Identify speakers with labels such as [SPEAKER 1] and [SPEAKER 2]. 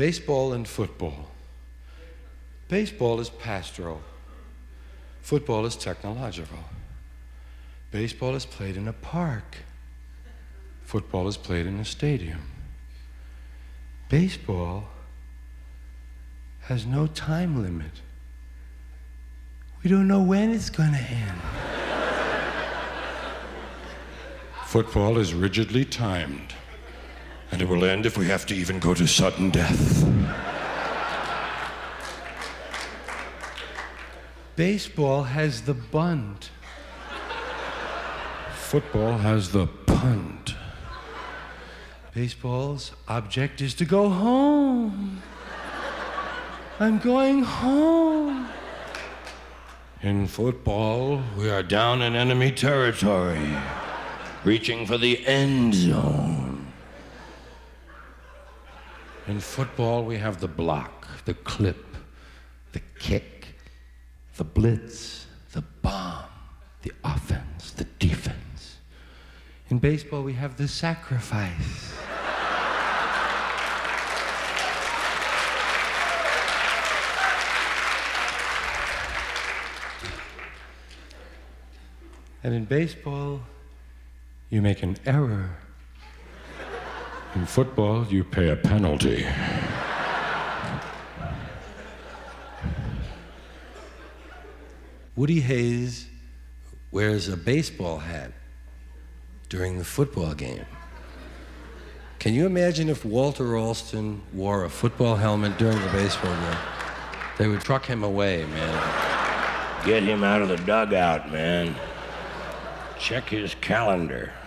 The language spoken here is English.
[SPEAKER 1] Baseball and football. Baseball is pastoral. Football is technological. Baseball is played in a park. Football is played in a stadium. Baseball has no time limit. We don't know when it's going to end. Football is rigidly timed, and it will end if we have to even go to sudden death. Baseball has the bunt. Football has the punt. Baseball's object is to go home. I'm going home. In football, we are down in enemy territory, reaching for the end zone. In football, we have the block, the clip, the kick, the blitz, the bomb, the offense, the defense. In baseball, we have the sacrifice. And in baseball, you make an error. In football, you pay a penalty. Woody Hayes wears a baseball hat during the football game. Can you imagine if Walter Alston wore a football helmet during the baseball game? They would truck him away, man.
[SPEAKER 2] Get him out of the dugout, man. Check his calendar.